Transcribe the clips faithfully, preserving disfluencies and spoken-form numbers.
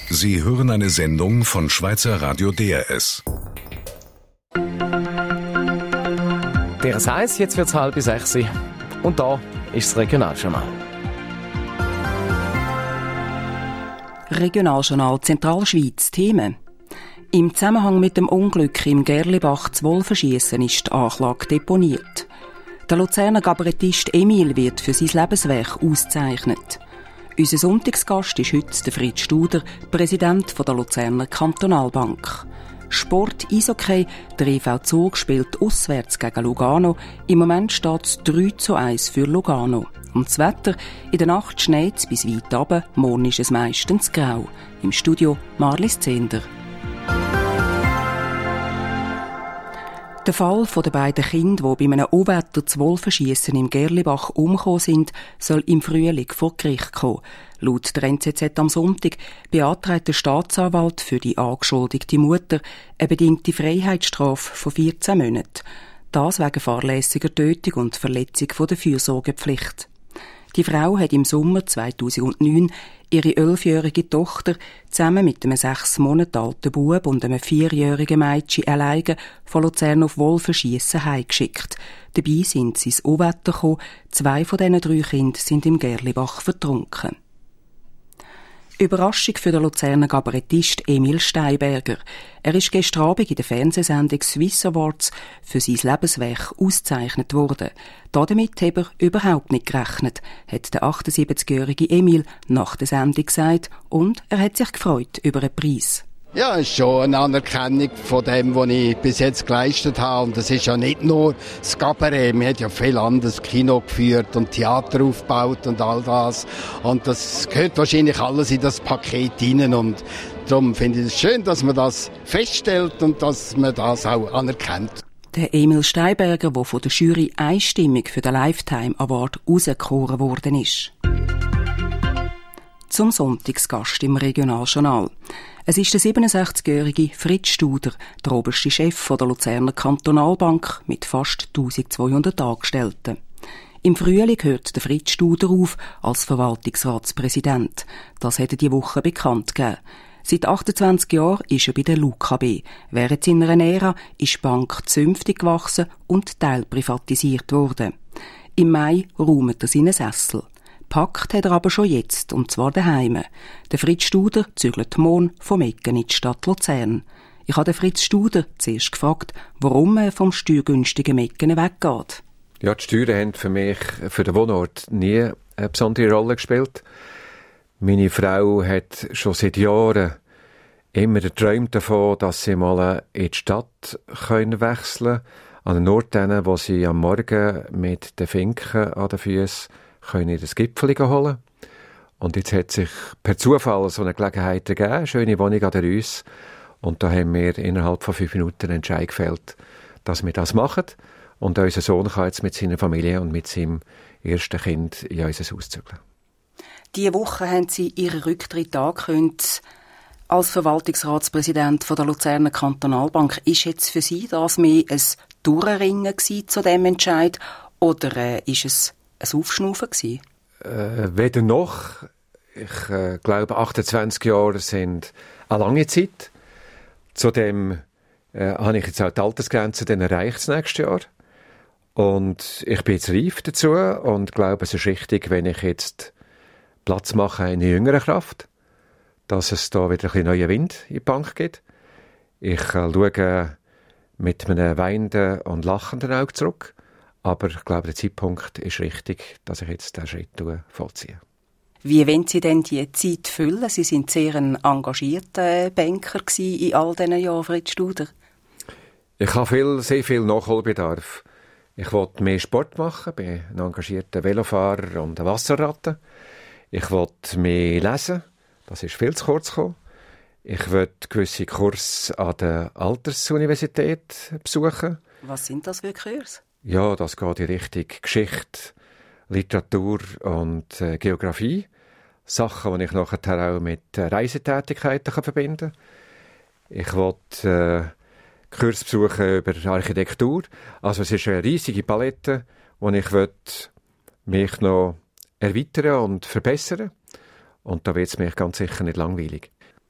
Sie hören eine Sendung von Schweizer Radio D R S. D R S eins, jetzt wird es halb sechs. Und da ist das Regionaljournal. Regionaljournal Zentralschweiz. Themen. Im Zusammenhang mit dem Unglück im Gerlibach zu Wolfenschiessen ist die Anklage deponiert. Der Luzerner Kabarettist Emil wird für sein Lebenswerk ausgezeichnet. Unser Sonntagsgast ist heute der Fritz Studer, Präsident der Luzerner Kantonalbank. Sport Eishockey, der E V Zug spielt auswärts gegen Lugano. Im Moment steht es drei zu eins für Lugano. Und das Wetter, in der Nacht schneit es bis weit runter, morgen ist es meistens grau. Im Studio Marlies Zehnder. Der Fall der beiden Kinder, die bei einem Unwetter zu Wolfenschiessen im Gerlibach umgekommen sind, soll im Frühling vor Gericht kommen. Laut der N Z Z am Sonntag beantragt der Staatsanwalt für die angeschuldigte Mutter eine bedingte Freiheitsstrafe von vierzehn Monaten. Das wegen fahrlässiger Tötung und Verletzung der Fürsorgepflicht. Die Frau hat im Sommer zweitausendneun ihre elfjährige Tochter zusammen mit einem sechs Monate alten Bub und einem vierjährigen Mädchen alleine von Luzern auf Wolfenschiessen heimgeschickt. Dabei sind sie ins Unwetter gekommen. Zwei von diesen drei Kindern sind im Gerlibach vertrunken. Überraschung für den Luzerner Kabarettist Emil Steinberger. Er ist gestern Abend in der Fernsehsendung Swiss Awards für sein Lebenswerk ausgezeichnet worden. Damit hat er überhaupt nicht gerechnet, hat der achtundsiebzigjährige Emil nach der Sendung gesagt, und er hat sich gefreut über einen Preis. Ja, es ist schon eine Anerkennung von dem, was ich bis jetzt geleistet habe. Und das ist ja nicht nur das Kabarett. Wir haben ja viel anderes Kino geführt und Theater aufgebaut und all das. Und das gehört wahrscheinlich alles in das Paket hinein. Und darum finde ich es schön, dass man das feststellt und dass man das auch anerkennt. Der Emil Steinberger, der von der Jury einstimmig für den Lifetime Award auserkoren worden ist. Zum Sonntagsgast im Regionaljournal. Es ist der siebenundsechzigjährige Fritz Studer, der oberste Chef der Luzerner Kantonalbank mit fast eintausendzweihundert Angestellten. Im Frühling hört der Fritz Studer auf als Verwaltungsratspräsident. Das hat er diese Woche bekannt gegeben. Seit achtundzwanzig Jahren ist er bei der L U K B. Während seiner Ära ist die Bank zünftig gewachsen und teilprivatisiert worden. Im Mai räumt er seinen Sessel. Packt hat er aber schon jetzt, und zwar daheim. Der Fritz Studer zügelt morgen vom Ecken in die Stadt Luzern. Ich habe den Fritz Studer zuerst gefragt, warum er vom steuergünstigen Mecken weggeht. Ja, die Steuern haben für mich, für den Wohnort, nie eine besondere Rolle gespielt. Meine Frau hat schon seit Jahren immer geträumt davon, dass sie mal in die Stadt können wechseln können, an einen Ort, wo sie am Morgen mit den Finken an den Füßen können das Gipfel holen. Und jetzt hat sich per Zufall so eine Gelegenheit ergeben, eine schöne Wohnung an der Rüss. Und da haben wir innerhalb von fünf Minuten einen Entscheid gefällt, dass wir das machen. Und unser Sohn kann jetzt mit seiner Familie und mit seinem ersten Kind in unser Haus zügeln. Diese Woche haben Sie Ihren Rücktritt angekündigt als Verwaltungsratspräsident der Luzerner Kantonalbank. Ist jetzt für Sie das mehr ein Durchringen zu diesem Entscheid oder äh, ist es ein Aufschnaufen gewesen? Äh, weder noch. Ich äh, glaube, achtundzwanzig Jahre sind eine lange Zeit. Zudem äh, habe ich jetzt auch die Altersgrenze dann erreicht das nächste Jahr. Und ich bin jetzt reif dazu und glaube, es ist richtig, wenn ich jetzt Platz mache in jüngerer Kraft, dass es da wieder ein bisschen neuen Wind in die Bank gibt. Ich äh, schaue mit einem weinenden und lachenden Auge zurück. Aber ich glaube, der Zeitpunkt ist richtig, dass ich jetzt diesen Schritt vollziehe. Wie wollen Sie denn die Zeit füllen? Sie sind sehr ein engagierter Banker in all diesen Jahren, Fritz Studer. Ich habe viel, sehr viel Nachholbedarf. Ich wollte mehr Sport machen, bin ein engagierter Velofahrer und eine Wasserratte. Ich wollte mehr lesen, das ist viel zu kurz gekommen. Ich wollte gewisse Kurse an der Altersuniversität besuchen. Was sind das für Kurse? Ja, das geht in Richtung Geschichte, Literatur und äh, Geografie. Sachen, die ich nachher auch mit äh, Reisetätigkeiten kann verbinden kann. Ich wollte äh, Kurs besuchen über Architektur. Also es ist eine riesige Palette, wo ich mich noch erweitern und verbessern. Und da wird es mich ganz sicher nicht langweilig.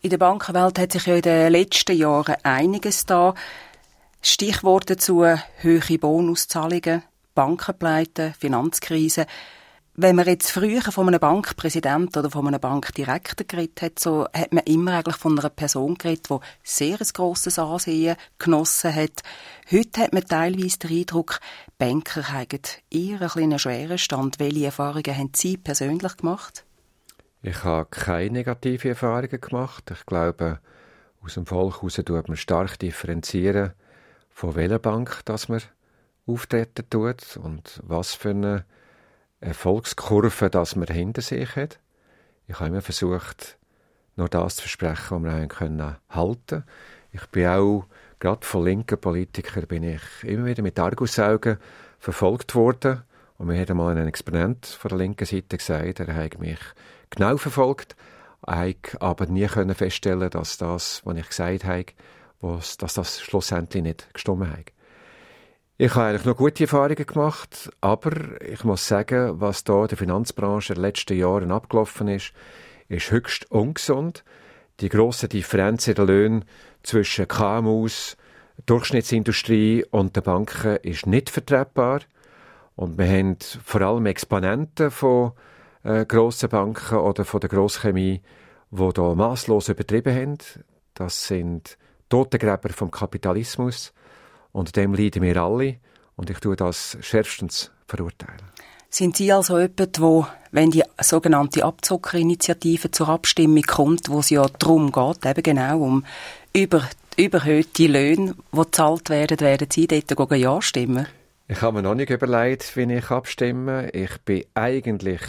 In der Bankenwelt hat sich ja in den letzten Jahren einiges da. Stichworte dazu: hohe Bonuszahlungen, Bankenpleiten, Finanzkrise. Wenn man jetzt früher von einem Bankpräsidenten oder von einem Bankdirektor geredet hat, so hat man immer eigentlich von einer Person geredet, die sehr ein grosses Ansehen genossen hat. Heute hat man teilweise den Eindruck, Banker haben eher einen schweren Stand. Welche Erfahrungen haben Sie persönlich gemacht? Ich habe keine negativen Erfahrungen gemacht. Ich glaube, aus dem Volk heraus tut man stark differenzieren, von welcher Bank dass man auftreten tut und was für eine Erfolgskurve, dass man hinter sich hat. Ich habe immer versucht, nur das zu versprechen, was wir können halten. Ich bin auch, gerade von linken Politikern, bin ich immer wieder mit Argusaugen verfolgt worden. Und mir hat einmal ein Exponent von der linken Seite gesagt, er hat mich genau verfolgt, er hat aber nie können feststellen, dass das, was ich gesagt habe, was, dass das schlussendlich nicht gestimmt hat. Ich habe eigentlich noch gute Erfahrungen gemacht, aber ich muss sagen, was da in der Finanzbranche in den letzten Jahren abgelaufen ist, ist höchst ungesund. Die grossen Differenzen in den Löhnen zwischen K M Us, Durchschnittsindustrie und den Banken ist nicht vertretbar. Und wir haben vor allem Exponenten von äh, grossen Banken oder von der Grosschemie, die da masslos übertrieben haben. Das sind Totengräber vom Kapitalismus. Und dem leiden wir alle. Und ich tue das schärfstens verurteilen. Sind Sie also jemand, wo, wenn die sogenannte Abzockerinitiative zur Abstimmung kommt, wo es ja darum geht, eben genau um über, überhöhte Löhne, die gezahlt werden, werden Sie dort Ja stimmen? Ich habe mir noch nicht überlegt, wie ich abstimme. Ich bin eigentlich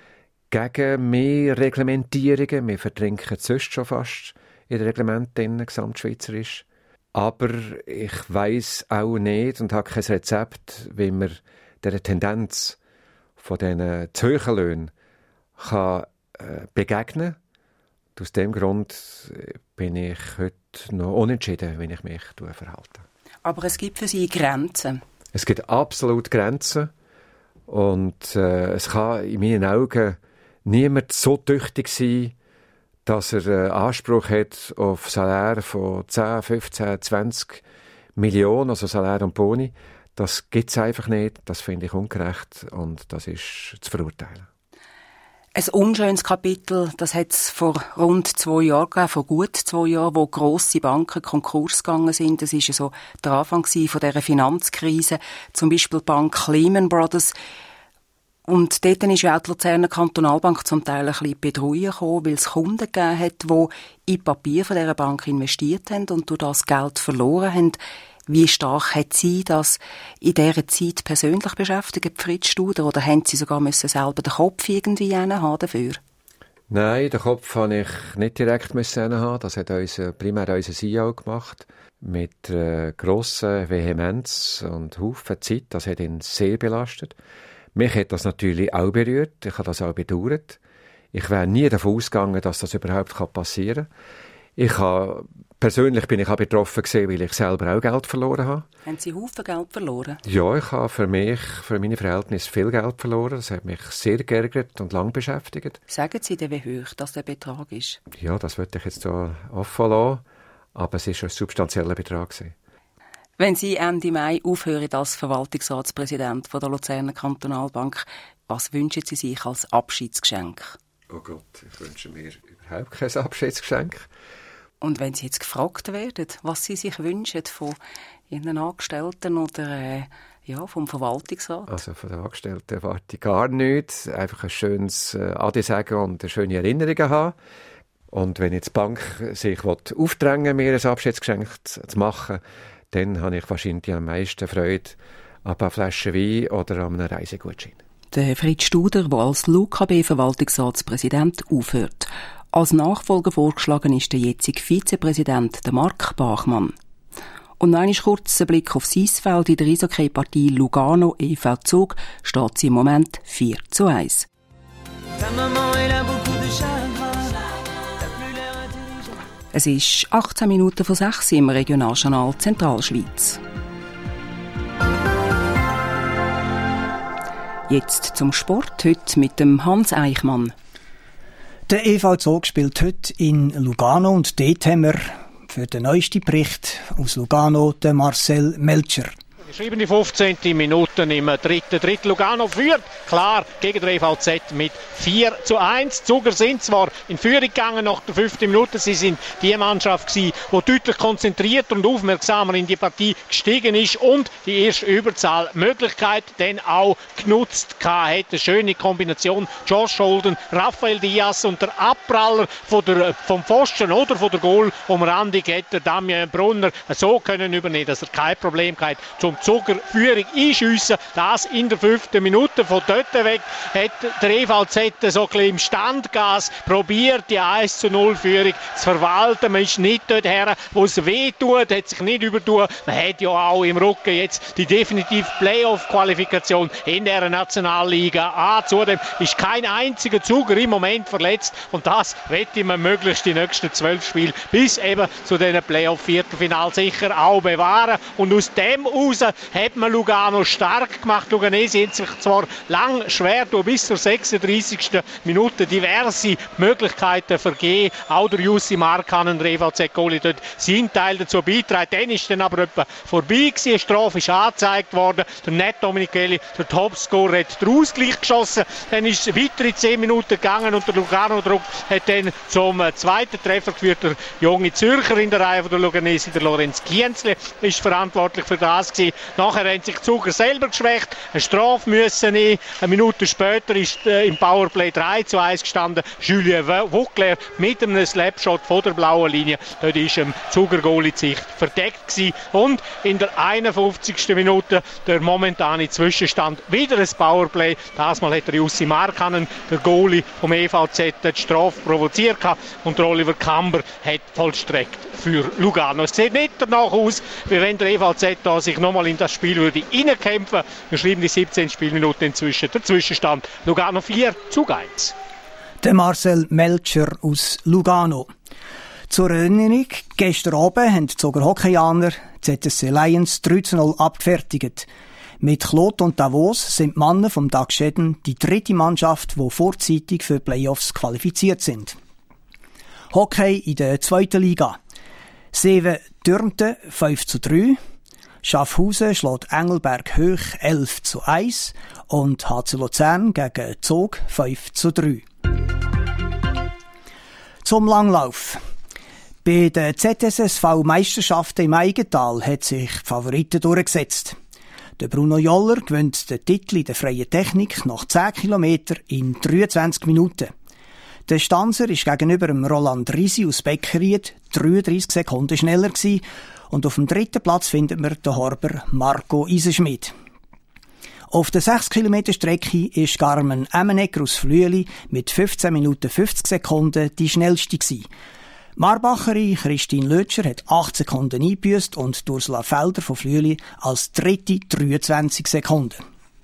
gegen mehr Reglementierungen. Wir verdrinken sonst schon fast in den Reglementen gesamtschweizerisch. Aber ich weiss auch nicht und habe kein Rezept, wie man dieser Tendenz von diesen zu hohen Löhnen kann, äh, begegnen kann. Aus diesem Grund bin ich heute noch unentschieden, wie ich mich verhalte. Aber es gibt für Sie Grenzen? Es gibt absolut Grenzen. Und äh, es kann in meinen Augen niemand so tüchtig sein, dass er äh, Anspruch hat auf Salär von zehn, fünfzehn, zwanzig Millionen, also Salär und Boni. Das gibt es einfach nicht. Das finde ich ungerecht und das ist zu verurteilen. Ein unschönes Kapitel, das hat es vor rund zwei Jahren gegeben, vor gut zwei Jahren, wo grosse Banken Konkurs gegangen sind. Das war ja so der Anfang von dieser Finanzkrise. Zum Beispiel die Bank Lehman Brothers. Und dort ist ja auch die Luzerner Kantonalbank zum Teil ein bisschen Bedrohung gekommen, weil es Kunden gegeben hat, die in Papier von dieser Bank investiert haben und durch das Geld verloren haben. Wie stark hat Sie das in dieser Zeit persönlich beschäftigt, Fritz Studer, oder haben Sie sogar müssen selber den Kopf irgendwie haben dafür? Nein, den Kopf habe ich nicht direkt müssen haben. Das hat unser, primär unser C E O gemacht. Mit äh, grosser Vehemenz und Haufen Zeit. Das hat ihn sehr belastet. Mich hat das natürlich auch berührt. Ich habe das auch bedauert. Ich wäre nie davon ausgegangen, dass das überhaupt passieren kann. Ich habe, persönlich bin ich auch betroffen gewesen, weil ich selber auch Geld verloren habe. Haben Sie Haufen Geld verloren? Ja, ich habe für mich, für meine Verhältnisse viel Geld verloren. Das hat mich sehr geärgert und lang beschäftigt. Sagen Sie denn, wie hoch das der Betrag ist? Ja, das würde ich jetzt hier offen lassen. Aber es war ein substanzieller Betrag gewesen. Wenn Sie Ende Mai aufhören als Verwaltungsratspräsident von der Luzerner Kantonalbank, was wünschen Sie sich als Abschiedsgeschenk? Oh Gott, ich wünsche mir überhaupt kein Abschiedsgeschenk. Und wenn Sie jetzt gefragt werden, was Sie sich wünschen von Ihren Angestellten oder äh, ja, vom Verwaltungsrat? Also von den Angestellten erwarte ich gar nichts. Einfach ein schönes äh, Ade sagen und eine schöne Erinnerungen haben. Und wenn jetzt die Bank sich aufdrängen will, mir ein Abschiedsgeschenk zu machen, dann habe ich wahrscheinlich am meisten Freude an ein paar Flaschen Wein oder an einem Reisegutschein. Der Fritz Studer, der als L U K B-Verwaltungsratspräsident aufhört. Als Nachfolger vorgeschlagen ist der jetzige Vizepräsident, der Mark Bachmann. Und noch einmal kurz ein Blick auf sein Feld. In der Eishockey-Partie Lugano E V Zug steht sie im Moment vier zu eins. Es ist achtzehn Minuten vor sechs im Regionaljournal Zentralschweiz. Jetzt zum Sport, heute mit dem Hans Eichmann. Der E V Zug spielt heute in Lugano und dort haben wir für den neuesten Bericht aus Lugano den Marcel Melcher. Geschrieben die fünfzehnte Minute im dritten Drittel. Lugano führt klar gegen den E V Z mit vier zu eins. Die Zuger sind zwar in Führung gegangen nach der fünften Minute. Sie sind die Mannschaft gewesen, die deutlich konzentrierter und aufmerksamer in die Partie gestiegen ist und die erste Überzahlmöglichkeit dann auch genutzt hat. Eine schöne Kombination. Josh Holden, Rafael Diaz und der Abpraller von der, vom Pfosten oder von der Goal-Umrandung hätte Damien Brunner so können übernehmen, dass er kein Problem hat zum Zuger Führung einschiessen. Das in der fünften Minute. Von dort weg hat der E V Z so ein bisschen im Standgas probiert, die eins zu null Führung zu verwalten. Man ist nicht dort her, wo es weh tut, hat sich nicht übertun. Man hat ja auch im Rücken jetzt die definitive Playoff-Qualifikation in der Nationalliga. Ah, zudem ist kein einziger Zuger im Moment verletzt und das wette man möglichst die nächsten zwölf Spiele bis eben zu diesen Playoff-Viertelfinal sicher auch bewahren. Und aus dem aus hat man Lugano stark gemacht. Luganesi hat sich zwar lang schwer tun, bis zur sechsunddreißigsten Minute diverse Möglichkeiten vergeben. Auch der Jussi Markkanen, der E V Z-Goalie, dort seinen Teil dazu beitragen. Dann ist dann aber etwa vorbei gewesen. Eine Strafe ist angezeigt worden. Der Ned Dominichelli, der Topscorer, hat den Ausgleich geschossen. Dann ist es weitere zehn Minuten gegangen und der Lugano-Druck hat dann zum zweiten Treffer geführt. Der junge Zürcher in der Reihe von der Luganesi, der Lorenz Kienzle, ist verantwortlich für das gewesen. Nachher haben sich die Zuger selber geschwächt, eine Strafe müssen nehmen. Eine Minute später ist äh, im Powerplay drei zu eins gestanden. Julien Wuckler mit einem Slapshot von der blauen Linie. Dort war im Zuger-Goalie die Sicht verdeckt gewesen. Und in der einundfünfzigsten Minute der momentane Zwischenstand. Wieder ein Powerplay. Das Mal hat der Jussi Markkanen, der Goalie vom E V Z, die Strafe provoziert und der Oliver Kamber hat vollstreckt für Lugano. Es sieht nicht danach aus, wie wenn der E V Z da sich nochmal in das Spiel würde reinkämpfen. Wir schreiben die siebzehnte Spielminute inzwischen. Der Zwischenstand Lugano vier zu eins. Der Marcel Melcher aus Lugano. Zur Erinnerung, gestern Abend haben die Zuger Hockeyaner Z S C Lions drei zu null abgefertigt. Mit Claude und Davos sind die Männer vom Dag Schäden die dritte Mannschaft, die vorzeitig für die Playoffs qualifiziert sind. Hockey in der zweiten Liga. Seven Dürnte fünf zu drei. Schaffhausen schlägt Engelberg hoch elf zu eins und H C Luzern gegen Zug fünf zu drei. Zum Langlauf. Bei den Z S S V-Meisterschaften im Eigental hat sich die Favoriten durchgesetzt. Der Bruno Joller gewinnt den Titel in der freien Technik nach zehn Kilometern in dreiundzwanzig Minuten. Der Stanzer ist gegenüber dem Roland Risi aus Beckeried dreiunddreissig Sekunden schneller gewesen. Und auf dem dritten Platz findet man den Horber Marco Isenschmidt. Auf der sechs Kilometer Strecke ist Carmen Emmenegger aus Flüeli mit fünfzehn Minuten fünfzig Sekunden die schnellste gewesen. Marbacherin Christine Lötscher hat acht Sekunden eingebüßt und Ursula Felder von Flüeli als dritte dreiundzwanzig Sekunden.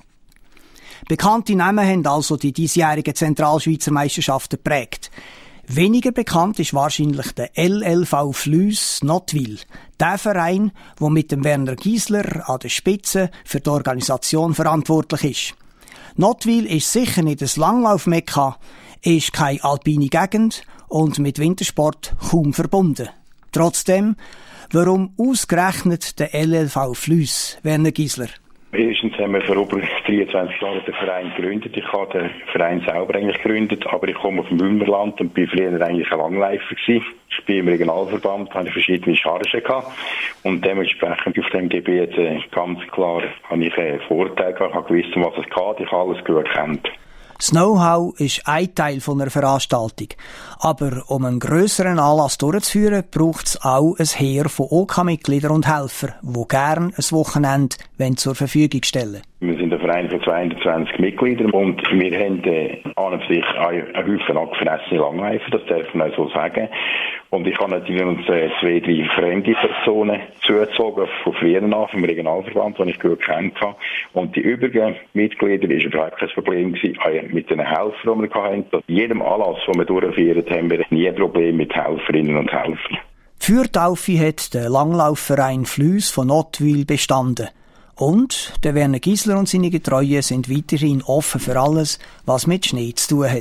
Bekannte Namen haben also die diesjährigen Zentralschweizer Meisterschaften geprägt. Weniger bekannt ist wahrscheinlich der L L V Flüss Nottwil. Der Verein, der mit dem Werner Giesler an der Spitze für die Organisation verantwortlich ist. Nottwil ist sicher nicht ein Langlaufmekka, ist keine alpine Gegend und mit Wintersport kaum verbunden. Trotzdem, warum ausgerechnet der L L V Flüss, Werner Giesler? Erstens haben wir vor über dreiundzwanzig Jahren den Verein gegründet. Ich habe den Verein selber eigentlich gegründet, aber ich komme aus dem Bündnerland und bin früher eigentlich ein Langläufer gewesen. Ich bin im Regionalverband, habe verschiedene Chargen gehabt und dementsprechend auf dem Gebiet äh, ganz klar habe ich einen Vorteil gehabt, habe gewusst, um was es geht, ich habe alles gut kennt. Das Know-how ist ein Teil von einer Veranstaltung. Aber um einen grösseren Anlass durchzuführen, braucht es auch ein Heer von O K-Mitgliedern und Helfern, die gerne ein Wochenende zur Verfügung stellen. Wir sind ein Verein von zweihundertzwanzig Mitgliedern und wir haben äh, an und sich einen Haufen angefressene Langläufer, das darf man auch so sagen. Und ich habe natürlich uns äh, zwei, drei fremde Personen zugezogen, von früher an, vom Regionalverband, die ich gut kennt habe. Und die übrigen Mitglieder war überhaupt kein Problem gewesen, äh, mit den Helfern, die wir hatten. Bei jedem Anlass, den wir durchführen, haben wir nie ein Problem mit Helferinnen und Helfern. Für Taufe hat der Langlaufverein Flüss von Nottwil bestanden. Und der Werner Giesler und seine Getreuen sind weiterhin offen für alles, was mit Schnee zu tun hat.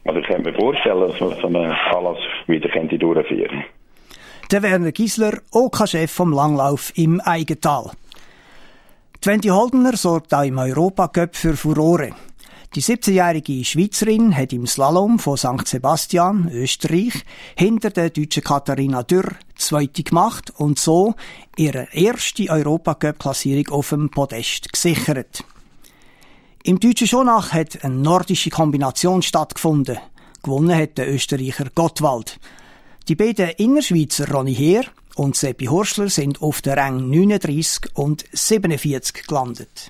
Also ich könnte mir vorstellen, dass man so einen Anlass wieder durchführen könnte. Der Werner Gisler, O K-Chef vom Langlauf im Eigental. Die Wendy Holdener sorgt auch im Europacup für Furore. Die siebzehnjährige Schweizerin hat im Slalom von Sankt Sebastian, Österreich, hinter der deutschen Katharina Dürr zweite gemacht und so ihre erste Europacup-Klassierung auf dem Podest gesichert. Im deutschen Schonach hat eine nordische Kombination stattgefunden. Gewonnen hat der Österreicher Gottwald. Die beiden Innerschweizer Ronny Heer und Seppi Horschler sind auf den Rängen neununddreissig und siebenundvierzig gelandet.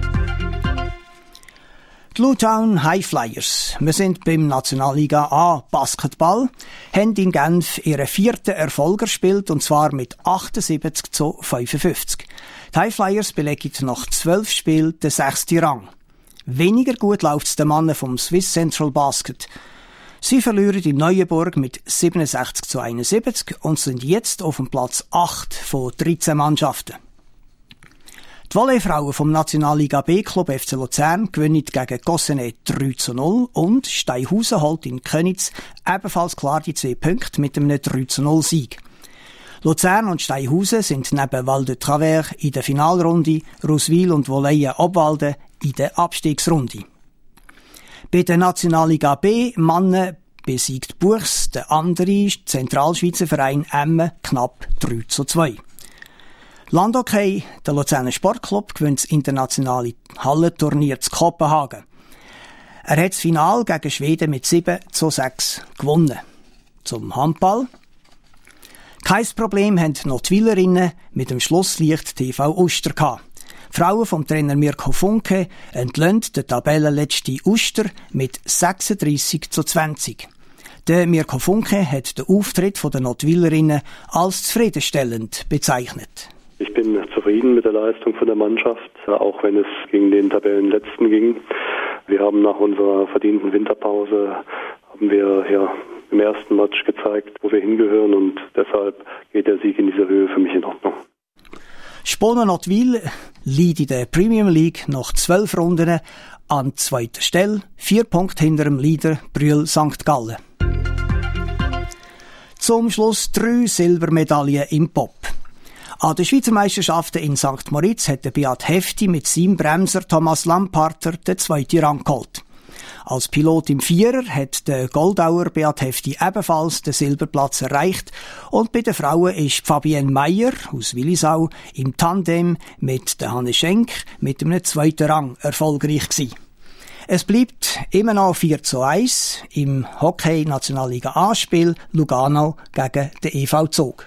Die Luton Highflyers, wir sind beim Nationalliga A Basketball, haben in Genf ihren vierten Erfolg gespielt, und zwar mit achtundsiebzig zu fünfundfünfzig. Die Highflyers belegen nach zwölf Spielen den sechsten Rang. Weniger gut läuft es den Mannen vom Swiss Central Basket. Sie verlieren in Neuenburg mit siebenundsechzig zu einundsiebzig und sind jetzt auf dem Platz acht von dreizehn Mannschaften. Die Volleyfrauen vom Nationalliga B-Club F C Luzern gewinnen gegen Gossenet drei zu null und Steinhausen holt in Köniz ebenfalls klar die zwei Punkte mit einem drei zu null Sieg. Luzern und Steinhausen sind neben Val de Travers in der Finalrunde, Ruswil und Wolleien-Obwalden in der Abstiegsrunde. Bei der Nationalliga B Mannen besiegt Buchs der andere Zentralschweizer Verein Emmen knapp drei zu zwei. Landhockey, der Luzerner Sportclub, gewinnt das internationale Hallenturnier zu Kopenhagen. Er hat das Finale gegen Schweden mit sieben zu sechs gewonnen. Zum Handball. Kein Problem haben noch die Willerinnen mit dem Schlusslicht T V Uster gehabt. Frauen vom Trainer Mirko Funke entlöhnt den Tabellenletzten Uster mit sechsunddreissig zu zwanzig. Der Mirko Funke hat den Auftritt der Notwillerinnen als zufriedenstellend bezeichnet. Ich bin zufrieden mit der Leistung von der Mannschaft, auch wenn es gegen den Tabellenletzten ging. Wir haben nach unserer verdienten Winterpause haben wir ja im ersten Match gezeigt, wo wir hingehören, und deshalb geht der Sieg in dieser Höhe für mich in Ordnung. Spona Notwil liegt in der Premium League nach zwölf Runden an zweiter Stelle, vier Punkte hinter dem Leader Brühl Sankt Gallen. Zum Schluss drei Silbermedaillen im Pop. An den Schweizer Meisterschaften in Sankt Moritz hat der Beat Hefti mit seinem Bremser Thomas Lamparter den zweiten Rang geholt. Als Pilot im Vierer hat der Goldauer Beat Hefti ebenfalls den Silberplatz erreicht, und bei den Frauen ist Fabienne Meyer aus Willisau im Tandem mit der Hanne Schenk mit einem zweiten Rang erfolgreich gewesen. Es bleibt immer noch vier zu eins im Hockey-Nationalliga A-Spiel Lugano gegen den E V Zug.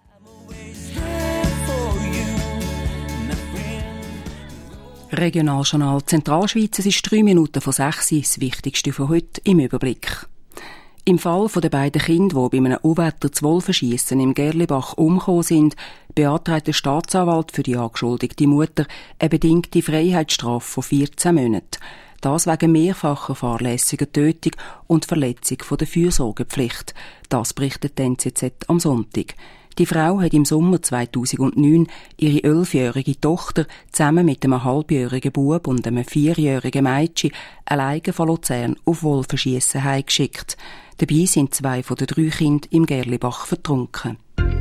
Regionaljournal Zentralschweiz, es ist drei Minuten vor sechs, das Wichtigste von heute im Überblick. Im Fall der beiden Kinder, die bei einem Unwetter zu Wolfenschiessen im Gerlibach umgekommen sind, beantragt der Staatsanwalt für die angeschuldigte Mutter eine bedingte Freiheitsstrafe von vierzehn Monaten. Das wegen mehrfacher fahrlässiger Tötung und Verletzung der Fürsorgepflicht. Das berichtet die N Z Z am Sonntag. Die Frau hat im Sommer zweitausendneun ihre elfjährige Tochter zusammen mit einem halbjährigen Bub und einem vierjährigen Mädchen alleine von Luzern auf Wolfenschiessen heimgeschickt. Dabei sind zwei von den drei Kindern im Gerlibach vertrunken.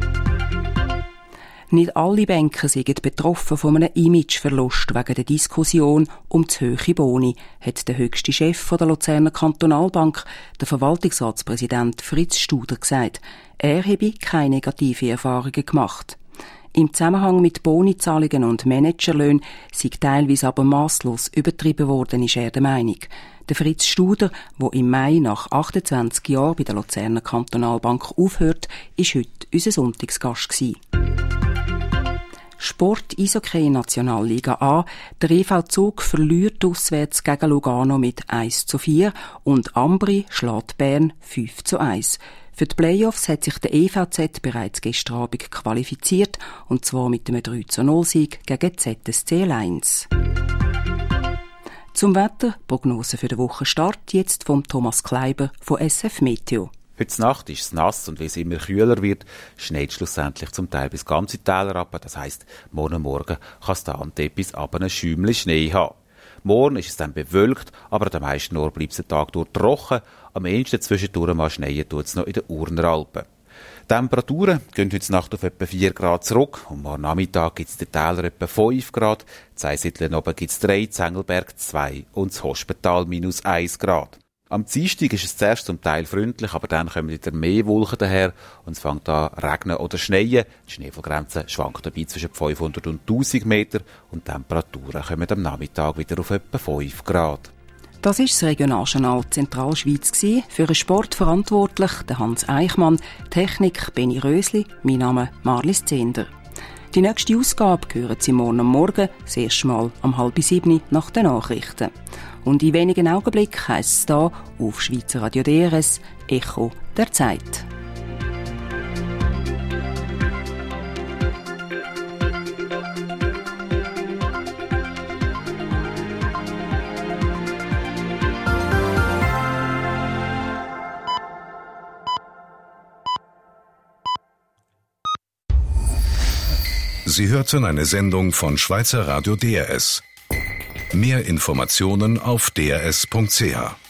Nicht alle Banker sind betroffen von einem Imageverlust wegen der Diskussion um zu hohe Boni, hat der höchste Chef der Luzerner Kantonalbank, der Verwaltungsratspräsident Fritz Studer, gesagt. Er habe keine negativen Erfahrungen gemacht. Im Zusammenhang mit Bonizahlungen und Managerlöhnen sei teilweise aber masslos übertrieben worden, ist er der Meinung. Der Fritz Studer, der im Mai nach achtundzwanzig Jahren bei der Luzerner Kantonalbank aufhört, ist heute unser Sonntagsgast gewesen. Sport Eishockey Nationalliga A. Der E V Zug verliert auswärts gegen Lugano mit eins zu vier und Ambri schlägt Bern fünf zu eins. Für die Playoffs hat sich der E V Z bereits gestern Abend qualifiziert, und zwar mit einem drei zu null Sieg gegen Z S C Lions. Zum Wetter, Prognose für den Wochenstart, jetzt vom Thomas Kleiber von S F Meteo. Heute Nacht ist es nass, und wie es immer kühler wird, schneit schlussendlich zum Teil bis ganze Täler ab. Das heisst, morgen Morgen kann es da an etwas aber ein Schäumchen Schnee haben. Morgen ist es dann bewölkt, aber an den meisten Orten bleibt es den Tag durch trocken. Am ehesten zwischendurch mal schneien tut es noch in den Urner Alpen. Die Temperaturen gehen heute Nacht auf etwa vier Grad zurück und morgen Nachmittag gibt es in den Tälern etwa fünf Grad, in Einsiedeln oben gibt es drei, in Engelberg zwei und das Hospetal minus eins Grad. Am Dienstag ist es zuerst zum Teil freundlich, aber dann kommen wieder mehr Wolken daher und es fängt an regnen oder schneien. Die Schneefallgrenze schwankt dabei zwischen fünfhundert und tausend Meter und die Temperaturen kommen am Nachmittag wieder auf etwa fünf Grad. Das ist das Regionaljournal Zentralschweiz gewesen. Für den Sport verantwortlich der Hans Eichmann, Technik Benny Rösli, mein Name Marlies Zehnder. Die nächste Ausgabe hören Sie morgen am Morgen, das erste Mal um halb sieben nach den Nachrichten. Und in wenigen Augenblicken heisst es da auf Schweizer Radio D R S Echo der Zeit. Sie hörten eine Sendung von Schweizer Radio D R S. Mehr Informationen auf d r s punkt c h.